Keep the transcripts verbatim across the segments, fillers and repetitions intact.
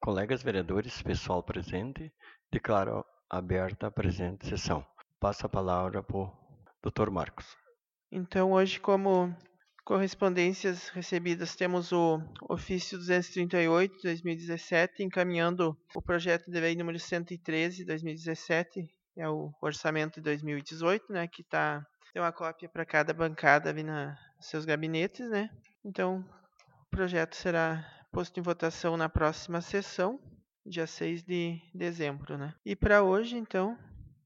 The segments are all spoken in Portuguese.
Colegas vereadores, pessoal presente, declaro aberta a presente sessão. Passo a palavra para o doutor Marcos. Então, hoje, como correspondências recebidas, temos o ofício duzentos e trinta e oito de dois mil e dezessete, encaminhando o projeto de lei número cento e treze de dois mil e dezessete, é o orçamento de dois mil e dezoito, né, que tá, tem uma cópia para cada bancada ali nos seus gabinetes, né? Então, o projeto será posto em votação na próxima sessão, dia seis de dezembro, né? E para hoje, então,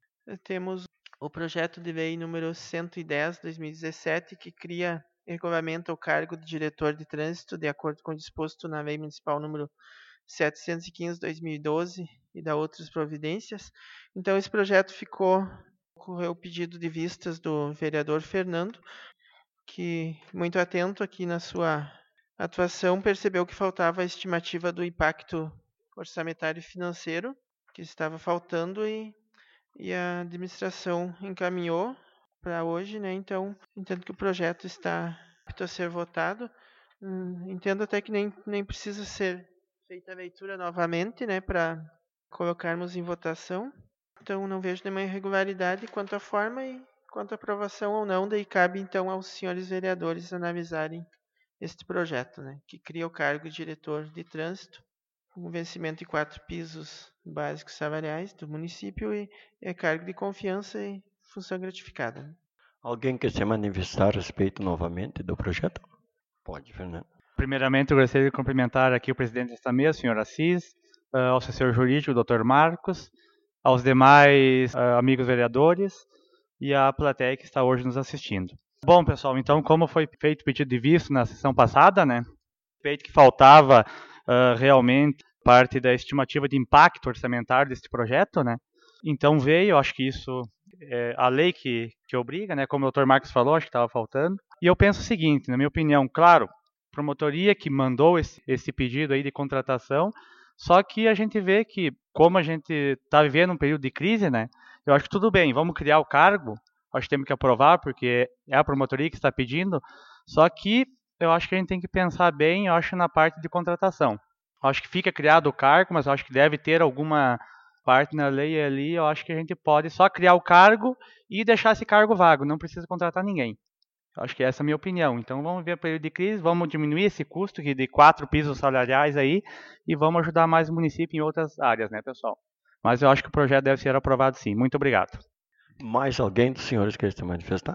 temos o projeto de lei número cento e dez de dois mil e dezessete, que cria e regulamenta o cargo de diretor de trânsito, de acordo com o disposto na lei municipal número setecentos e quinze de dois mil e doze e da outras providências. Então, esse projeto ficou, ocorreu o pedido de vistas do vereador Fernando, que, muito atento aqui na sua atuação, percebeu que faltava a estimativa do impacto orçamentário e financeiro, que estava faltando, e e a administração encaminhou para hoje, né? Então, entendo que o projeto está apto a ser votado. Hum, entendo até que nem, nem precisa ser feita a leitura novamente, né? Para colocarmos em votação. Então, não vejo nenhuma irregularidade quanto à forma e quanto à aprovação ou não. Daí cabe, então, aos senhores vereadores analisarem este projeto, né? Que cria o cargo de diretor de trânsito, com vencimento de quatro pisos básicos salariais do município e é cargo de confiança e função gratificada. Né? Alguém quer se manifestar a respeito novamente do projeto? Pode, Fernando. Primeiramente, eu gostaria de cumprimentar aqui o presidente desta mesa, o senhor Assis, uh, ao assessor jurídico, o doutor Marcos, aos demais uh, amigos vereadores e à plateia que está hoje nos assistindo. Bom, pessoal, então, como foi feito o pedido de visto na sessão passada, né, feito que faltava uh, realmente parte da estimativa de impacto orçamentário deste projeto, né, então veio, acho que isso é a lei que, que obriga, né, como o doutor Marcos falou, acho que estava faltando, e eu penso o seguinte, na minha opinião, claro, promotoria que mandou esse, esse pedido aí de contratação, só que a gente vê que, como a gente está vivendo um período de crise, né, eu acho que tudo bem, vamos criar o cargo, acho que temos que aprovar, porque é a promotoria que está pedindo, só que eu acho que a gente tem que pensar bem, eu acho, na parte de contratação. Eu acho que fica criado o cargo, mas eu acho que deve ter alguma parte na lei ali, eu acho que a gente pode só criar o cargo e deixar esse cargo vago, não precisa contratar ninguém. Eu acho que essa é a minha opinião. Então vamos ver o período de crise, vamos diminuir esse custo de quatro pisos salariais aí e vamos ajudar mais o município em outras áreas, né, pessoal? Mas eu acho que o projeto deve ser aprovado sim. Muito obrigado. Mais alguém dos senhores quer se manifestar?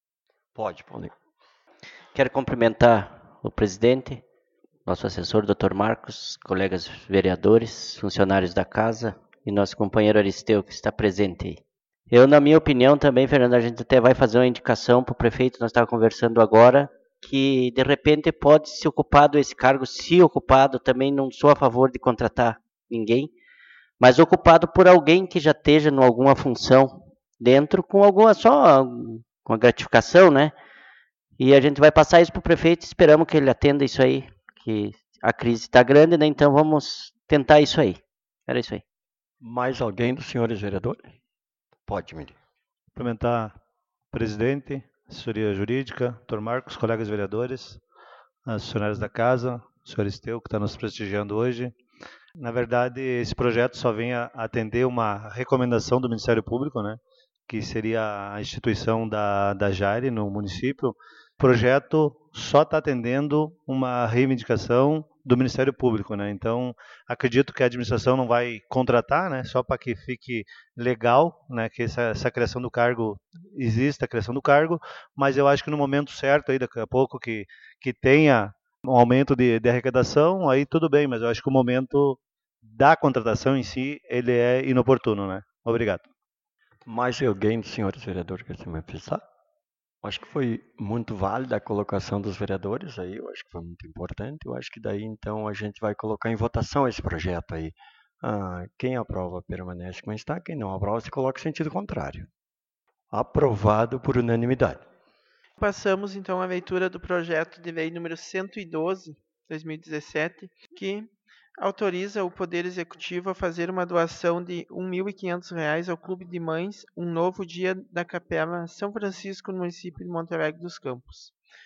Pode, Paulinho. Quero cumprimentar o presidente, nosso assessor, doutor Marcos, colegas vereadores, funcionários da casa e nosso companheiro Aristeu, que está presente aí. Eu, na minha opinião também, Fernando, a gente até vai fazer uma indicação para o prefeito, nós estávamos conversando agora, que de repente pode ser ocupado esse cargo, se ocupado, também não sou a favor de contratar ninguém, mas ocupado por alguém que já esteja em alguma função dentro, com alguma só com a gratificação, né? E a gente vai passar isso para o prefeito, esperamos que ele atenda isso aí, que a crise está grande, né? Então vamos tentar isso aí. Era isso aí. Mais alguém dos senhores vereadores? Pode, Miri. Cumprimentar o presidente, assessoria jurídica, doutor Marcos, colegas vereadores, as funcionárias da casa, o senhor Esteu, que está nos prestigiando hoje. Na verdade, esse projeto só vem a atender uma recomendação do Ministério Público, né, que seria a instituição da, da Jari no município. O projeto só está atendendo uma reivindicação do Ministério Público, né? Então, acredito que a administração não vai contratar, né? Só para que fique legal, né? Que essa, essa criação do cargo exista, a criação do cargo, mas eu acho que no momento certo, aí daqui a pouco, que, que tenha um aumento de, de arrecadação, aí tudo bem, mas eu acho que o momento da contratação em si, ele é inoportuno, né? Obrigado. Mais alguém dos senhores vereadores quer se manifestar? Acho que foi muito válida a colocação dos vereadores aí, eu acho que foi muito importante. Eu acho que daí então a gente vai colocar em votação esse projeto aí. Ah, quem aprova permanece como está, quem não aprova se coloca em sentido contrário. Aprovado por unanimidade. Passamos então à leitura do projeto de lei número cento e doze de dois mil e dezessete, que autoriza o Poder Executivo a fazer uma doação de um mil e quinhentos reais ao Clube de Mães Um Novo Dia da Capela São Francisco, no município de Monte Alegre dos Campos.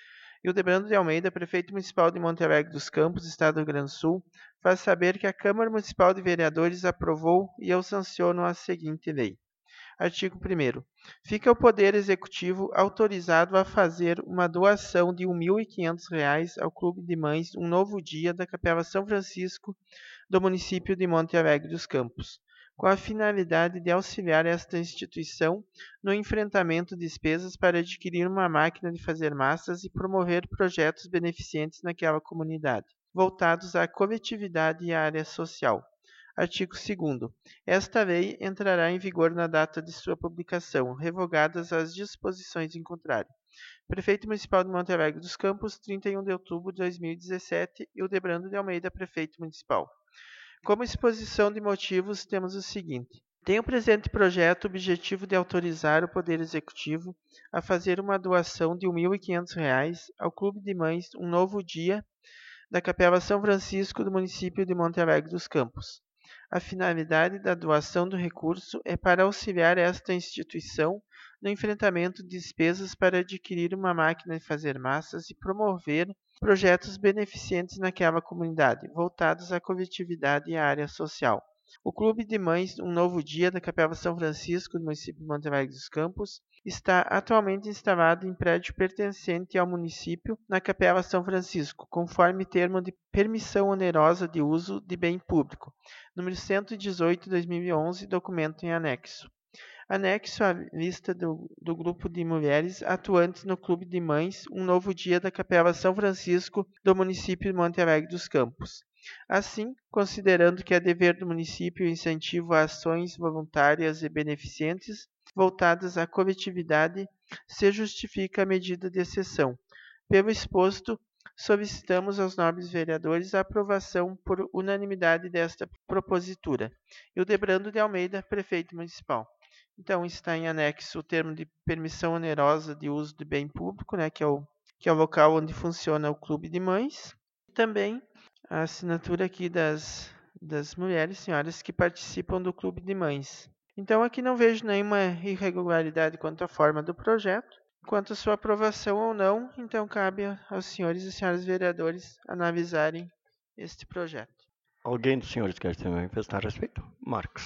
Hildebrando de Almeida, prefeito municipal de Monte Alegre dos Campos, Estado do Rio Grande do Sul, faz saber que a Câmara Municipal de Vereadores aprovou e eu sanciono a seguinte lei. Artigo primeiro. Fica o Poder Executivo autorizado a fazer uma doação de mil e quinhentos reais ao Clube de Mães Um Novo Dia da Capela São Francisco do município de Monte Alegre dos Campos, com a finalidade de auxiliar esta instituição no enfrentamento de despesas para adquirir uma máquina de fazer massas e promover projetos beneficentes naquela comunidade, voltados à coletividade e à área social. Artigo segundo. Esta lei entrará em vigor na data de sua publicação, revogadas as disposições em contrário. Prefeito Municipal de Monte Alegre dos Campos, trinta e um de outubro de dois mil e dezessete, Hildebrando de Almeida, Prefeito Municipal. Como exposição de motivos, temos o seguinte. Tem o presente projeto o objetivo de autorizar o Poder Executivo a fazer uma doação de mil e quinhentos reais ao Clube de Mães Um Novo Dia da Capela São Francisco do município de Monte Alegre dos Campos. A finalidade da doação do recurso é para auxiliar esta instituição no enfrentamento de despesas para adquirir uma máquina de fazer massas e promover projetos beneficentes naquela comunidade, voltados à coletividade e à área social. O Clube de Mães Um Novo Dia da Capela São Francisco do município de Monte Alegre dos Campos está atualmente instalado em prédio pertencente ao município na Capela São Francisco, conforme termo de permissão onerosa de uso de bem público, número cento e dezoito de dois mil e onze, documento em anexo. Anexo à lista do, do grupo de mulheres atuantes no Clube de Mães Um Novo Dia da Capela São Francisco do município de Monte Alegre dos Campos. Assim, considerando que é dever do município o incentivo a ações voluntárias e beneficentes voltadas à coletividade, se justifica a medida de exceção. Pelo exposto, solicitamos aos nobres vereadores a aprovação por unanimidade desta propositura. Hildebrando de Almeida, Prefeito Municipal. Então, está em anexo o termo de permissão onerosa de uso de bem público, né, que, é o, que é o local onde funciona o Clube de Mães. E também a assinatura aqui das, das mulheres, senhoras, que participam do Clube de Mães. Então, aqui não vejo nenhuma irregularidade quanto à forma do projeto. Quanto à sua aprovação ou não, então cabe aos senhores e senhoras vereadores analisarem este projeto. Alguém dos senhores quer se manifestar a respeito? Marcos.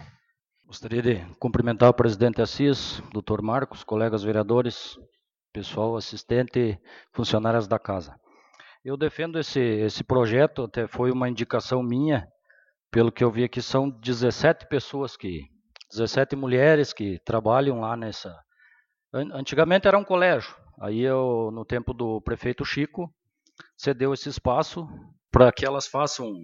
Gostaria de cumprimentar o presidente Assis, doutor Marcos, colegas vereadores, pessoal assistente, funcionárias da casa. Eu defendo esse, esse projeto, até foi uma indicação minha, pelo que eu vi aqui são dezessete pessoas, que, dezessete mulheres que trabalham lá nessa... Antigamente era um colégio, aí eu, no tempo do prefeito Chico, cedeu esse espaço para que elas façam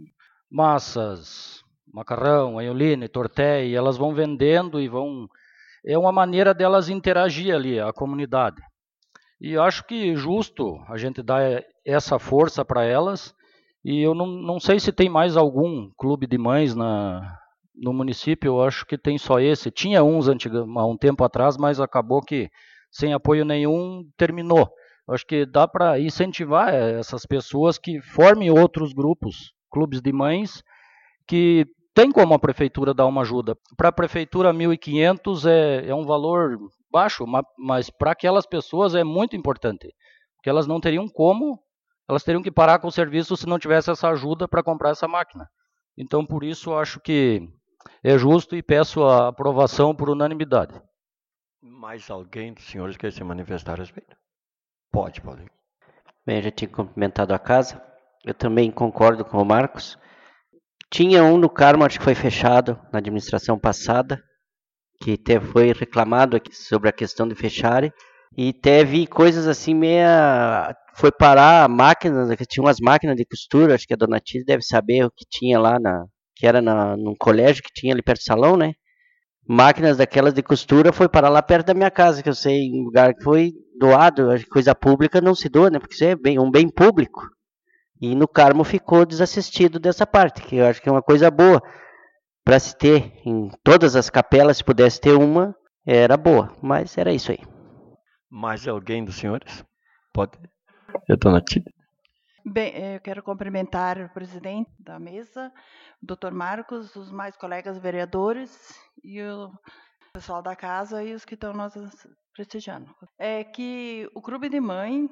massas, macarrão, aioline, tortéia, e elas vão vendendo e vão... É uma maneira delas interagir ali, a comunidade. E acho que justo a gente dar essa força para elas, e eu não, não sei se tem mais algum clube de mães na, no município, eu acho que tem só esse. Tinha uns antiga, há um tempo atrás, mas acabou que sem apoio nenhum terminou. Eu acho que dá para incentivar essas pessoas que formem outros grupos, clubes de mães, que tem como a prefeitura dar uma ajuda. Para a prefeitura, mil e quinhentos é, é um valor baixo, mas para aquelas pessoas é muito importante, porque elas não teriam como, elas teriam que parar com o serviço se não tivesse essa ajuda para comprar essa máquina. Então, por isso, eu acho que é justo e peço a aprovação por unanimidade. Mais alguém dos senhores quer se manifestar a respeito? Pode, pode. Bem, eu já tinha cumprimentado a casa. Eu também concordo com o Marcos. Tinha um no Carmo, acho que foi fechado na administração passada, que teve, foi reclamado aqui sobre a questão de fecharem, e teve coisas assim meia... Foi parar máquinas, que tinha umas máquinas de costura, acho que a dona Tida deve saber o que tinha lá, na, que era na, num colégio que tinha ali perto do salão, né? Máquinas daquelas de costura foi parar lá perto da minha casa, que eu sei, um lugar que foi doado, acho que coisa pública não se doa, né? Porque isso é bem, um bem público. E no Carmo ficou desassistido dessa parte, que eu acho que é uma coisa boa para se ter em todas as capelas, se pudesse ter uma, era boa, mas era isso aí. Mais alguém dos senhores? Pode. Eu estou na Tida. Bem, eu quero cumprimentar o presidente da mesa, o doutor Marcos, os mais colegas vereadores e o pessoal da casa e os que estão nos prestigiando. É que o clube de mãe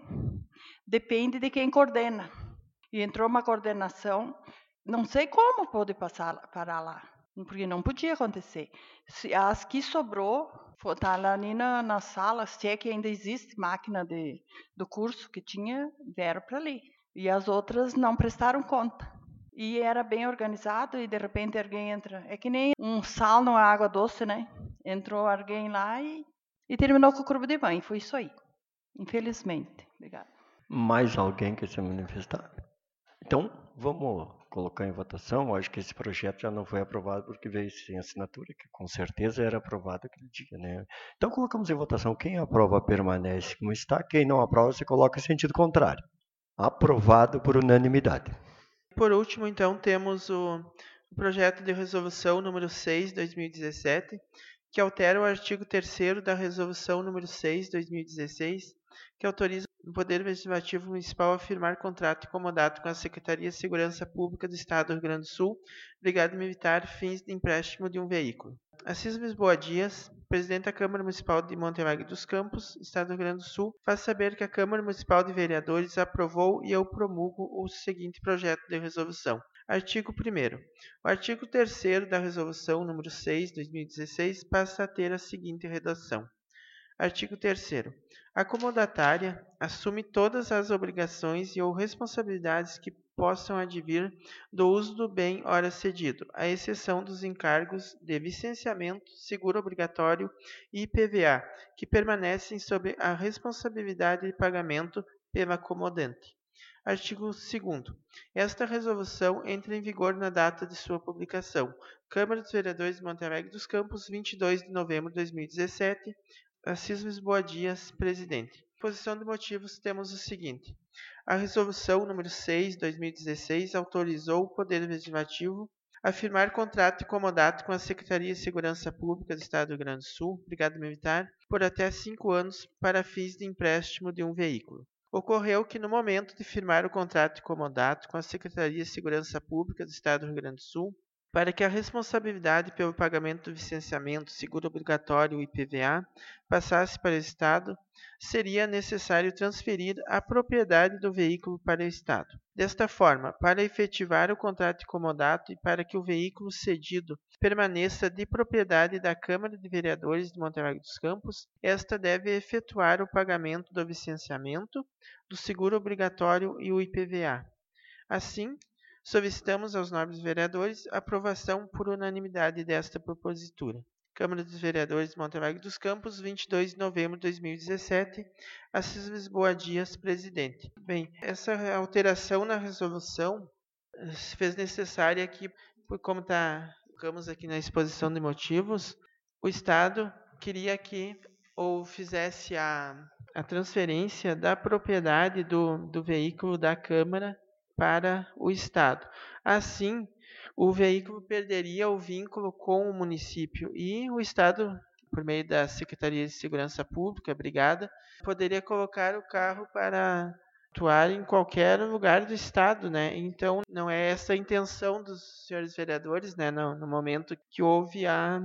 depende de quem coordena. E entrou uma coordenação, não sei como pôde passar para lá, porque não podia acontecer. Se, as que sobrou, tá ali na, na sala, se é que ainda existe máquina de, do curso que tinha, vieram para ali. E as outras não prestaram conta. E era bem organizado e de repente alguém entra. É que nem um sal numa água doce, né? Entrou alguém lá e, e terminou com o clube de mãe. Foi isso aí. Infelizmente. Obrigada. Mais alguém quer se manifestar? Então, vamos colocar em votação. Eu acho que esse projeto já não foi aprovado porque veio sem assinatura, que com certeza era aprovado aquele dia, né? Então, colocamos em votação. Quem aprova permanece como está. Quem não aprova, se coloca em sentido contrário. Aprovado por unanimidade. Por último, então, temos o, o projeto de resolução número seis, dois mil e dezessete, que altera o artigo terceiro da resolução número seis, dois mil e dezesseis, que autoriza o Poder Legislativo Municipal a firmar contrato e comodato com a Secretaria de Segurança Pública do Estado do Rio Grande do Sul, Brigada Militar, fins de empréstimo de um veículo. Assis Lisboa Dias, presidente da Câmara Municipal de Monte Alegre dos Campos, Estado do Rio Grande do Sul, faz saber que a Câmara Municipal de Vereadores aprovou e eu promulgo o seguinte projeto de resolução. Artigo primeiro. O artigo terceiro da resolução número seis, dois mil e dezesseis, passa a ter a seguinte redação. Artigo terceiro. A comodatária assume todas as obrigações e ou responsabilidades que possam advir do uso do bem ora cedido, à exceção dos encargos de licenciamento, seguro obrigatório e I P V A, que permanecem sob a responsabilidade de pagamento pela comodante. Artigo segundo. Esta resolução entra em vigor na data de sua publicação. Câmara dos Vereadores de Monte Alegre dos Campos, vinte e dois de novembro de dois mil e dezessete. Assis Lisboa Dias, presidente. Exposição de motivos, temos o seguinte. A resolução número seis, dois mil e dezesseis, autorizou o Poder Legislativo a firmar contrato de comodato com a Secretaria de Segurança Pública do Estado do Rio Grande do Sul, Brigada Militar, por até cinco anos para fins de empréstimo de um veículo. Ocorreu que, no momento de firmar o contrato de comodato com a Secretaria de Segurança Pública do Estado do Rio Grande do Sul, para que a responsabilidade pelo pagamento do licenciamento, seguro obrigatório e I P V A passasse para o Estado, seria necessário transferir a propriedade do veículo para o Estado. Desta forma, para efetivar o contrato de comodato e para que o veículo cedido permaneça de propriedade da Câmara de Vereadores de Monte Alegre dos Campos, esta deve efetuar o pagamento do licenciamento, do seguro obrigatório e o I P V A. Assim, solicitamos aos nobres vereadores a aprovação por unanimidade desta propositura. Câmara dos Vereadores de Monte Alegre dos Campos, vinte e dois de novembro de dois mil e dezessete. Assis Lisboa Dias, presidente. Bem, essa alteração na resolução se fez necessária aqui, como tá, ficamos aqui na exposição de motivos, o Estado queria que ou fizesse a, a transferência da propriedade do, do veículo da Câmara para o Estado. Assim, o veículo perderia o vínculo com o município e o Estado, por meio da Secretaria de Segurança Pública, Brigada, poderia colocar o carro para atuar em qualquer lugar do Estado, né? Então, não é essa a intenção dos senhores vereadores, né? No, no momento que houve a,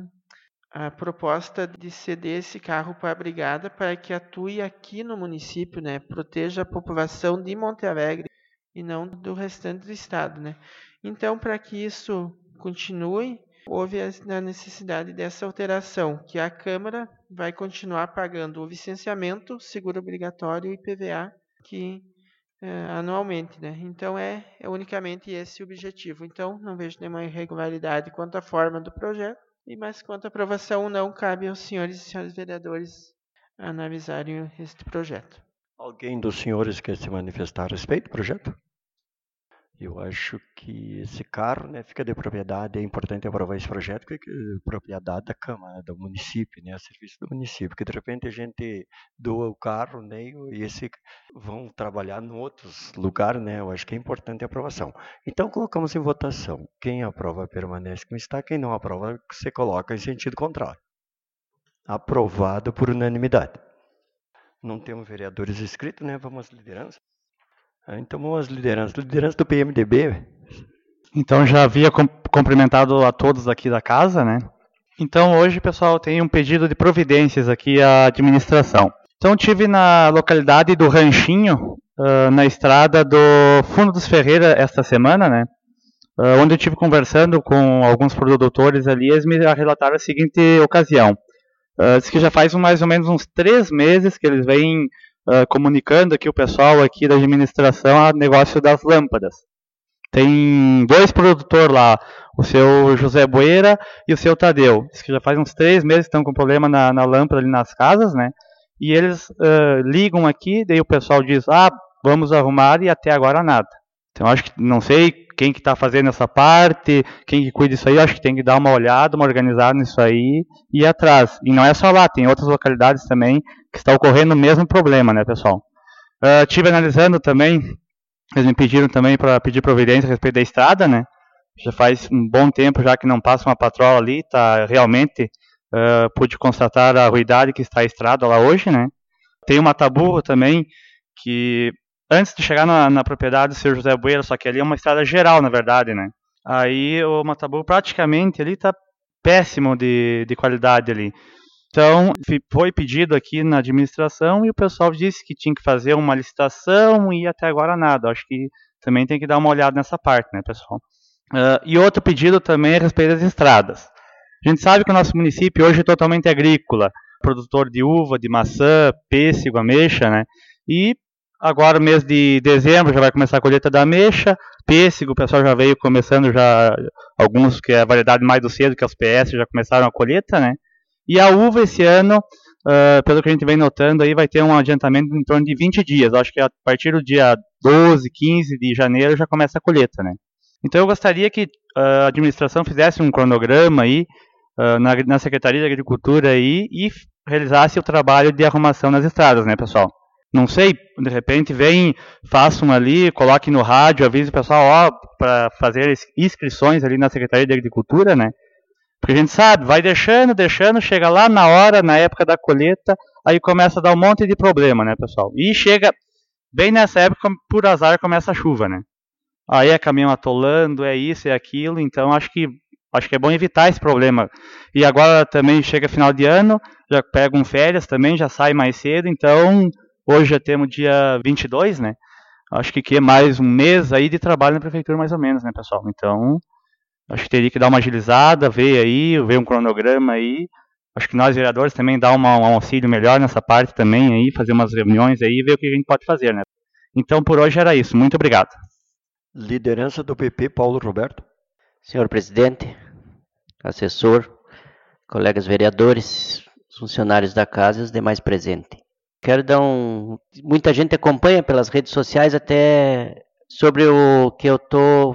a proposta de ceder esse carro para a Brigada para que atue aqui no município, né? Proteja a população de Monte Alegre e não do restante do Estado, né? Então, para que isso continue, houve a necessidade dessa alteração, que a Câmara vai continuar pagando o licenciamento, seguro obrigatório e I P V A, que é, anualmente, né? Então, é, é unicamente esse o objetivo. Então, não vejo nenhuma irregularidade quanto à forma do projeto, e mais quanto à aprovação, não cabe aos senhores e senhores vereadores analisarem este projeto. Alguém dos senhores quer se manifestar a respeito do projeto? Eu acho que esse carro, né, fica de propriedade, é importante aprovar esse projeto, porque é propriedade da Câmara, do município, né, a serviço do município, que de repente a gente doa o carro, né, e esse vão trabalhar em outros lugares, né, eu acho que é importante a aprovação. Então, colocamos em votação. Quem aprova permanece como está, quem não aprova, você coloca em sentido contrário. Aprovado por unanimidade. Não temos vereadores inscritos, né, vamos às lideranças. Então vamos às lideranças. Liderança do P M D B. Então já havia cumprimentado a todos aqui da casa, né? Então hoje, pessoal, tem um pedido de providências aqui à administração. Então tive na localidade do Ranchinho, uh, na estrada do Fundo dos Ferreira esta semana, né? Uh, onde eu estive conversando com alguns produtores ali, eles me relataram a seguinte ocasião. Uh, diz que já faz mais ou menos uns três meses que eles vêm uh, comunicando aqui o pessoal aqui da administração a negócio das lâmpadas. Tem dois produtores lá, o seu José Boeira e o seu Tadeu. Diz que já faz uns três meses que estão com problema na, na lâmpada ali nas casas, né? E eles uh, ligam aqui, daí o pessoal diz, ah, vamos arrumar, e até agora nada. Então acho que, não sei quem que está fazendo essa parte, quem que cuida disso aí, acho que tem que dar uma olhada, uma organizada nisso aí e ir atrás. E não é só lá, tem outras localidades também que está ocorrendo o mesmo problema, né, pessoal? Estive uh, analisando também, eles me pediram também para pedir providência a respeito da estrada, né? Já faz um bom tempo já que não passa uma patrola ali, tá realmente, uh, pude constatar a ruidade que está a estrada lá hoje, né? Tem uma taburra também, que antes de chegar na, na propriedade do senhor José Boeira, só que ali é uma estrada geral, na verdade, né? Aí o Matabu praticamente ali tá péssimo de, de qualidade ali. Então, foi pedido aqui na administração e o pessoal disse que tinha que fazer uma licitação e até agora nada. Acho que também tem que dar uma olhada nessa parte, né, pessoal? Uh, e outro pedido também é a respeito das estradas. A gente sabe que o nosso município hoje é totalmente agrícola, produtor de uva, de maçã, pêssego, ameixa, né? E agora, mês de dezembro, já vai começar a colheita da ameixa. Pêssego, o pessoal já veio começando, já alguns que é a variedade mais do cedo, que é os P S, já começaram a colheita, né? E a uva esse ano, uh, pelo que a gente vem notando, aí vai ter um adiantamento em torno de vinte dias. Acho que a partir do dia doze, quinze de janeiro já começa a colheita, né? Então eu gostaria que uh, a administração fizesse um cronograma aí, uh, na, na Secretaria de Agricultura aí, e realizasse o trabalho de arrumação nas estradas, né, pessoal? Não sei, de repente vem, façam ali, coloque no rádio, avise o pessoal, ó, para fazer inscrições ali na Secretaria de Agricultura, né? Porque a gente sabe, vai deixando, deixando, chega lá na hora, na época da colheita, aí começa a dar um monte de problema, né, pessoal? E chega, bem nessa época, por azar, começa a chuva, né? Aí é caminhão atolando, é isso, é aquilo, então acho que, acho que é bom evitar esse problema. E agora também chega final de ano, já pegam férias também, já sai mais cedo, então hoje já temos dia vinte e dois, né? Acho que, que é mais um mês aí de trabalho na prefeitura, mais ou menos, né, pessoal? Então, acho que teria que dar uma agilizada, ver aí, ver um cronograma aí. Acho que nós, vereadores, também dar uma, um auxílio melhor nessa parte também aí, fazer umas reuniões aí e ver o que a gente pode fazer, né? Então, por hoje era isso. Muito obrigado. Liderança do P P, Paulo Roberto. Senhor presidente, assessor, colegas vereadores, funcionários da casa e os demais presentes. Quero dar um... Muita gente acompanha pelas redes sociais até sobre o que eu tô...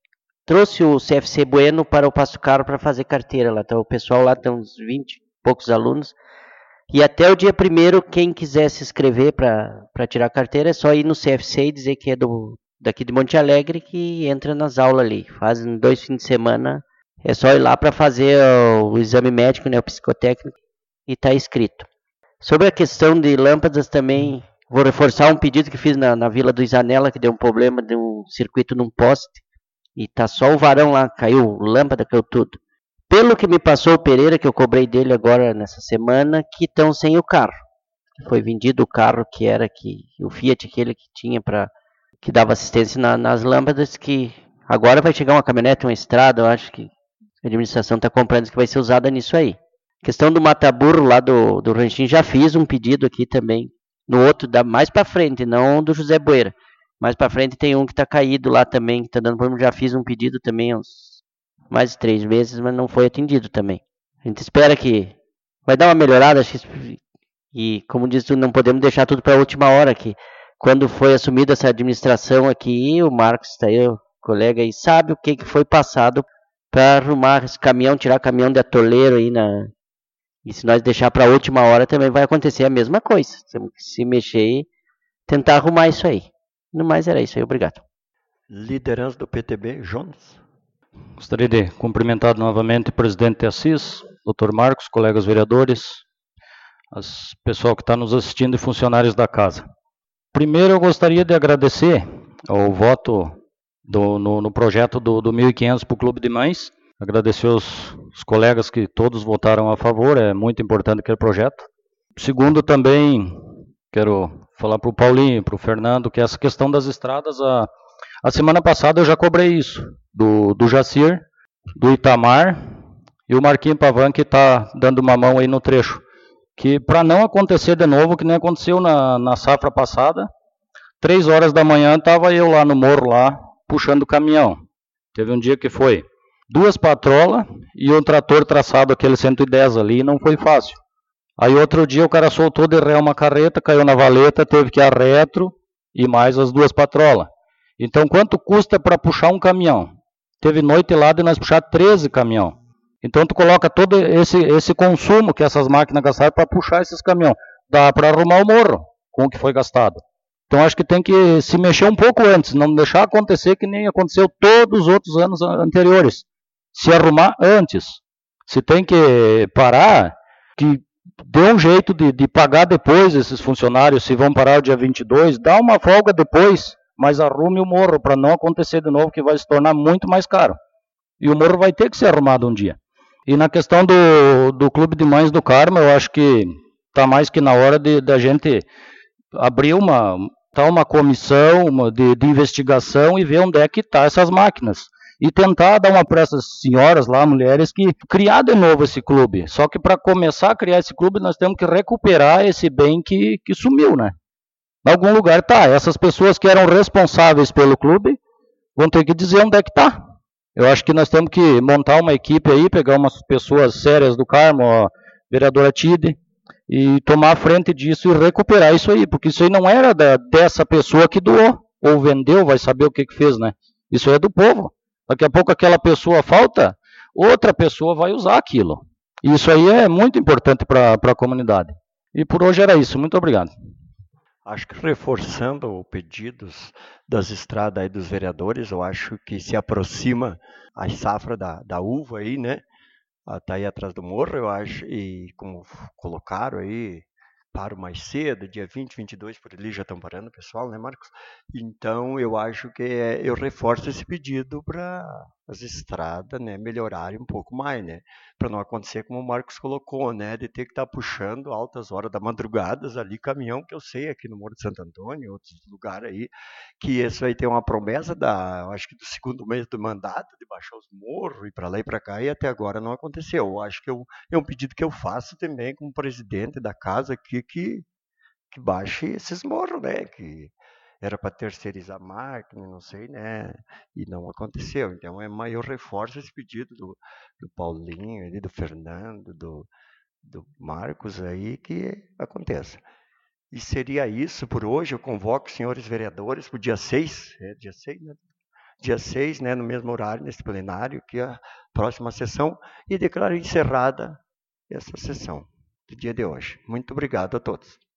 Trouxe o C F C Bueno para o Passo Caro para fazer carteira lá. Então, o pessoal lá tem uns vinte e poucos alunos. E até o dia primeiro, quem quiser se inscrever para tirar carteira, é só ir no C F C e dizer que é do, daqui de Monte Alegre, que entra nas aulas ali. Fazem dois fins de semana, é só ir lá para fazer o, o exame médico, né, o psicotécnico, e está inscrito. Sobre a questão de lâmpadas também, vou reforçar um pedido que fiz na, na Vila do Isanela, que deu um problema de um circuito num poste. E tá só o varão lá, caiu lâmpada, caiu tudo. Pelo que me passou o Pereira, que eu cobrei dele agora nessa semana, que estão sem o carro. Foi vendido o carro que era que o Fiat aquele que tinha para que dava assistência na, nas lâmpadas, que agora vai chegar uma caminhonete, uma estrada, eu acho que a administração está comprando que vai ser usada nisso aí. Questão do mataburro lá do, do Ranchinho, já fiz um pedido aqui também, no outro, da, mais para frente, não do José Boeira. Mais para frente tem um que está caído lá também, que está dando problema. Já fiz um pedido também há uns mais de três meses, mas não foi atendido também. A gente espera que vai dar uma melhorada. E como diz tu, não podemos deixar tudo para a última hora. Que quando foi assumida essa administração aqui, o Marcos está aí, o colega aí, sabe o que, que foi passado para arrumar esse caminhão, tirar caminhão de atoleiro aí na... E se nós deixar para a última hora também vai acontecer a mesma coisa. Temos que se mexer e tentar arrumar isso aí. No mais era isso aí, obrigado. Liderança do P T B, Jones. Gostaria de cumprimentar novamente o presidente Assis, doutor Marcos, colegas vereadores, as pessoal que está nos assistindo e funcionários da casa. Primeiro eu gostaria de agradecer ao voto do, no, no projeto do, do mil e quinhentos para o Clube de Mães. Agradecer os, os colegas que todos votaram a favor, é muito importante aquele projeto. Segundo, também quero falar para o Paulinho, para o Fernando, que essa questão das estradas, a, a semana passada eu já cobrei isso, do, do Jacir, do Itamar e o Marquinhos Pavan, que está dando uma mão aí no trecho. Que para não acontecer de novo, que nem aconteceu na, na safra passada, três horas da manhã estava eu lá no morro, lá, puxando o caminhão. Teve um dia que foi duas patrolas e um trator traçado, aquele cento e dez ali, e não foi fácil. Aí outro dia o cara soltou de ré uma carreta, caiu na valeta, teve que ir a retro e mais as duas patrolas. Então quanto custa para puxar um caminhão? Teve noite lá de nós puxar treze caminhão. Então tu coloca todo esse, esse consumo que essas máquinas gastaram para puxar esses caminhões. Dá para arrumar o morro com o que foi gastado. Então acho que tem que se mexer um pouco antes, não deixar acontecer que nem aconteceu todos os outros anos anteriores. Se arrumar antes. Se tem que parar, que dê um jeito de, de pagar depois esses funcionários, se vão parar o dia vinte e dois, dá uma folga depois, mas arrume o morro para não acontecer de novo, que vai se tornar muito mais caro. E o morro vai ter que ser arrumado um dia. E na questão do, do Clube de Mães do Carmo, eu acho que está mais que na hora de da gente abrir uma, tá uma comissão uma de, de investigação e ver onde é que estão essas máquinas. E tentar dar uma para essas senhoras lá, mulheres, que criar de novo esse clube. Só que para começar a criar esse clube, nós temos que recuperar esse bem que, que sumiu, né? Em algum lugar tá. Essas pessoas que eram responsáveis pelo clube vão ter que dizer onde é que tá. Eu acho que nós temos que montar uma equipe aí, pegar umas pessoas sérias do Carmo, a vereadora Tide, e tomar a frente disso e recuperar isso aí, porque isso aí não era da, dessa pessoa que doou, ou vendeu, vai saber o que que fez, né? Isso aí é do povo. Daqui a pouco aquela pessoa falta, outra pessoa vai usar aquilo. E isso aí é muito importante para a comunidade. E por hoje era isso. Muito obrigado. Acho que reforçando o pedido das estradas aí dos vereadores, eu acho que se aproxima a safra da, da uva aí, né? Está aí atrás do morro, eu acho, e como colocaram aí, paro mais cedo, dia vinte, vinte e dois, por ali já estão parando, pessoal, né, Marcos? Então, eu acho que é, eu reforço esse pedido para as estradas, né, melhorarem um pouco mais, né? Para não acontecer como o Marcos colocou, né, de ter que estar tá puxando altas horas da madrugada ali caminhão, que eu sei aqui no Morro de Santo Antônio, outros lugares aí, que isso aí tem uma promessa da, eu acho que do segundo mês do mandato, de baixar os morros e para lá e para cá, e até agora não aconteceu. Eu acho que eu, é um pedido que eu faço também como presidente da casa aqui, que, que baixe esses morros, né? Que era para terceirizar a máquina, não sei, né? E não aconteceu. Então, é maior reforço esse pedido do, do Paulinho, do Fernando, do, do Marcos aí, que aconteça. E seria isso por hoje. Eu convoco os senhores vereadores para o dia seis, é dia seis, né? Dia seis, né, no mesmo horário, nesse plenário, que é a próxima sessão, e declaro encerrada essa sessão do dia de hoje. Muito obrigado a todos.